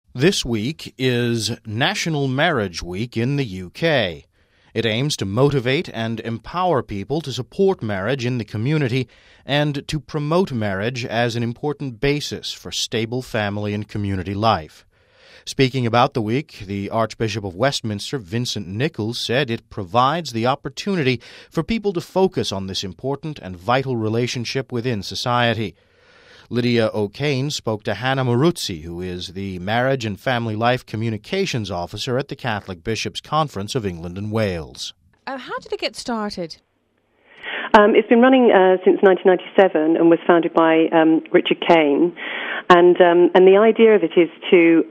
This week is National Marriage Week in the UK. It aims to motivate and empower people to support marriage in the community and to promote marriage as an important basis for stable family and community life. Speaking about the week, the Archbishop of Westminster, Vincent Nichols, said it provides the opportunity for people to focus on this important and vital relationship within society. Lydia O'Kane spoke to Hannah Maruzzi, who is the Marriage and Family Life Communications Officer at the Catholic Bishops' Conference of England and Wales. How did it get started? It's been running since 1997 and was founded by Richard Kane. And the idea of it is to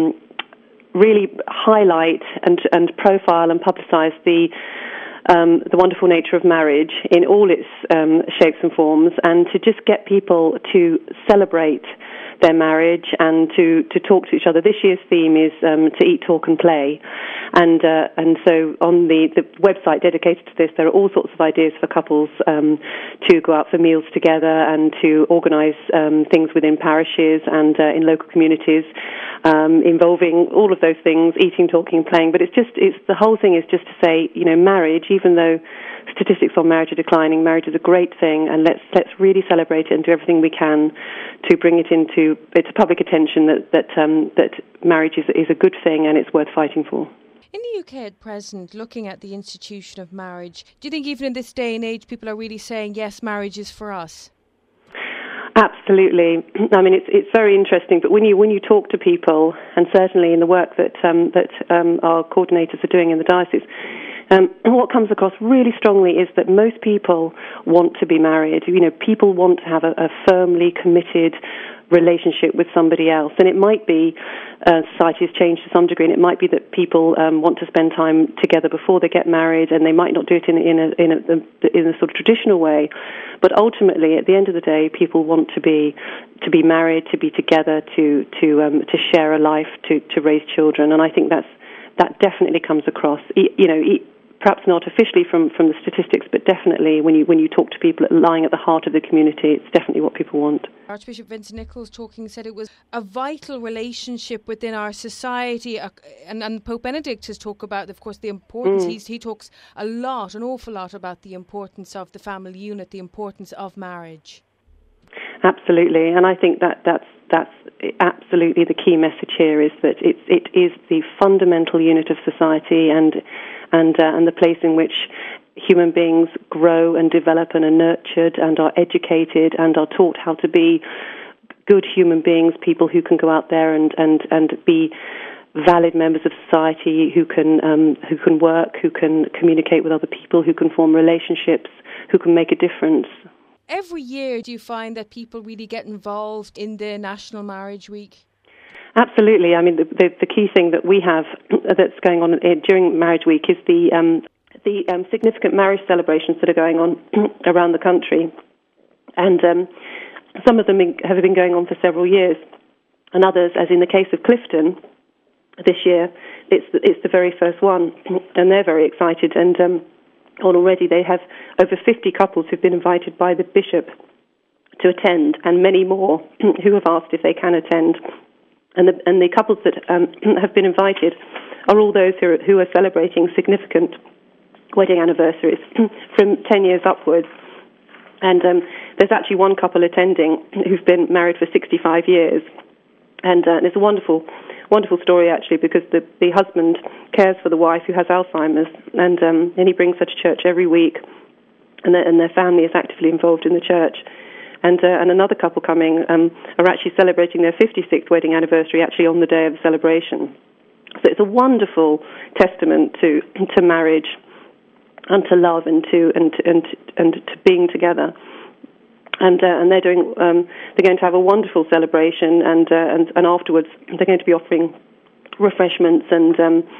really highlight and profile and publicise the wonderful nature of marriage in all its shapes and forms, and to just get people to celebrate their marriage and to talk to each other. This year's theme is to eat, talk and play. And so on the website dedicated to this, there are all sorts of ideas for couples to go out for meals together and to organise things within parishes and in local communities involving all of those things, eating, talking, playing. But the whole thing is just to say, marriage, even though statistics on marriage are declining, marriage is a great thing, and let's really celebrate it and do everything we can to bring it into its public attention that marriage is a good thing and it's worth fighting for. In the UK at present, looking at the institution of marriage, do you think even in this day and age people are really saying, yes, marriage is for us? Absolutely. I mean, it's very interesting. But when you talk to people, and certainly in the work that our coordinators are doing in the diocese, what comes across really strongly is that most people want to be married. People want to have a firmly committed relationship with somebody else, and it might be society has changed to some degree, and it might be that people want to spend time together before they get married, and they might not do it in a sort of traditional way. But ultimately, at the end of the day, people want to be married, to be together, to share a life, to raise children, and I think that definitely comes across. Perhaps not officially from the statistics, but definitely when you talk to people lying at the heart of the community, it's definitely what people want. Archbishop Vincent Nichols said it was a vital relationship within our society, and Pope Benedict has talked about, of course, the importance. He talks an awful lot about the importance of the family unit, the importance of marriage. Absolutely, and I think that's absolutely the key message here, is that it is the fundamental unit of society and the place in which human beings grow and develop and are nurtured and are educated and are taught how to be good human beings, people who can go out there and be valid members of society, who can work, who can communicate with other people, who can form relationships, who can make a difference. Every year, do you find that people really get involved in the National Marriage Week? Absolutely. I mean, the key thing that we have that's going on during Marriage Week is the significant marriage celebrations that are going on around the country, and some of them have been going on for several years, and others, as in the case of Clifton, this year it's the very first one, and they're very excited. And already they have over 50 couples who've been invited by the bishop to attend, and many more who have asked if they can attend. And the couples that have been invited are all those who are celebrating significant wedding anniversaries from 10 years upwards. And there's actually one couple attending who've been married for 65 years. And it's a wonderful story, actually, because the husband cares for the wife who has Alzheimer's, and he brings her to church every week, and their family is actively involved in the church. And another couple coming are actually celebrating their 56th wedding anniversary actually on the day of the celebration. So it's a wonderful testament to marriage and to love and to being together. And they're going to have a wonderful celebration, and afterwards they're going to be offering refreshments and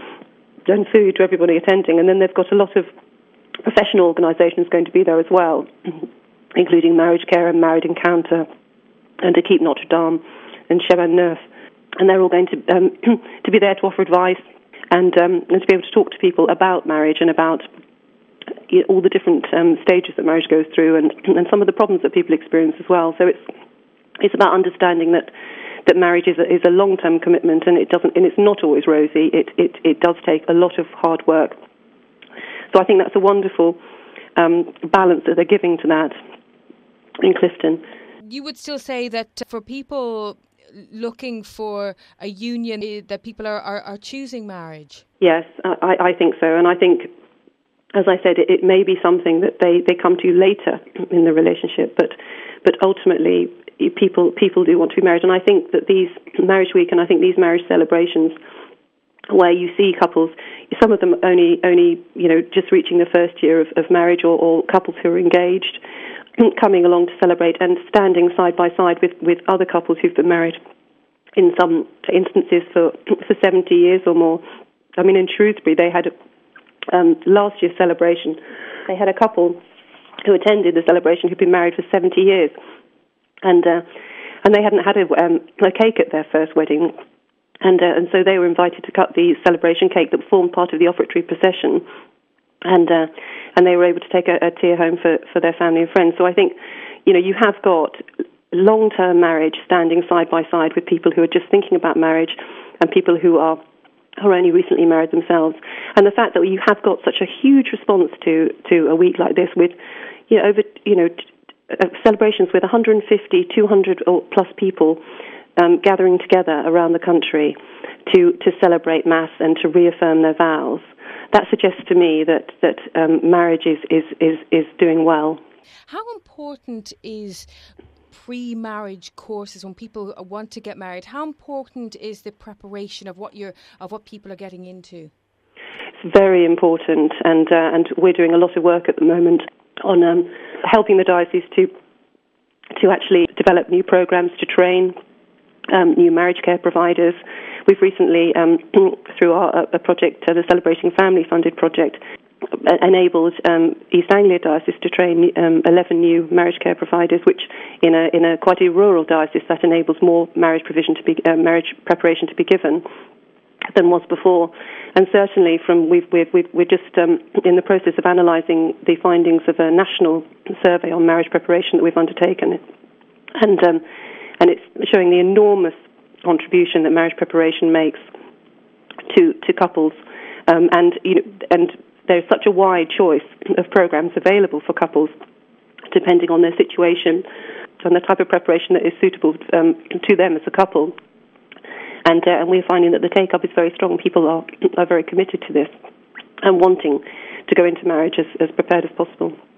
food to everybody attending. And then they've got a lot of professional organisations going to be there as well, including Marriage Care and Married Encounter and Équipe Notre Dame and Chemin Neuf. And they're all going to be there to offer advice and to be able to talk to people about marriage and about all the different stages that marriage goes through and some of the problems that people experience as well. So it's about understanding that that marriage is a long-term commitment, and it's not always rosy. It does take a lot of hard work. So I think that's a wonderful balance that they're giving to that in Clifton. You would still say that for people looking for a union, that people are choosing marriage? Yes, I think so. And I think, as I said, it may be something that they come to later in the relationship, but ultimately people do want to be married. And I think that these Marriage Week and I think these marriage celebrations, where you see couples, some of them only just reaching the first year of marriage, or couples who are engaged, coming along to celebrate and standing side by side with other couples who've been married in some instances for 70 years or more. I mean, in Shrewsbury, they had last year's celebration. They had a couple who attended the celebration who'd been married for 70 years, and they hadn't had a cake at their first wedding, and so they were invited to cut the celebration cake that formed part of the offertory procession. And they were able to take a tea home for their family and friends. So I think, you have got long-term marriage standing side by side with people who are just thinking about marriage and people who are only recently married themselves. And the fact that you have got such a huge response to a week like this with, celebrations with 150, 200 or plus people gathering together around the country to celebrate Mass and to reaffirm their vows. That suggests to me that marriage is doing well. How important is pre-marriage courses when people want to get married? How important is the preparation of what people are getting into? It's very important, and we're doing a lot of work at the moment on helping the diocese to actually develop new programs to train new marriage care providers. We've recently, through a project, the Celebrating Family funded project, enabled East Anglia Diocese to train 11 new marriage care providers, which in a quite a rural diocese that enables more marriage marriage preparation to be given than was before. And certainly, we're just in the process of analysing the findings of a national survey on marriage preparation that we've undertaken, and it's showing the enormous contribution that marriage preparation makes to couples, and there's such a wide choice of programs available for couples depending on their situation and the type of preparation that is suitable to them as a couple. And we're finding that the take-up is very strong. People are very committed to this and wanting to go into marriage as prepared as possible.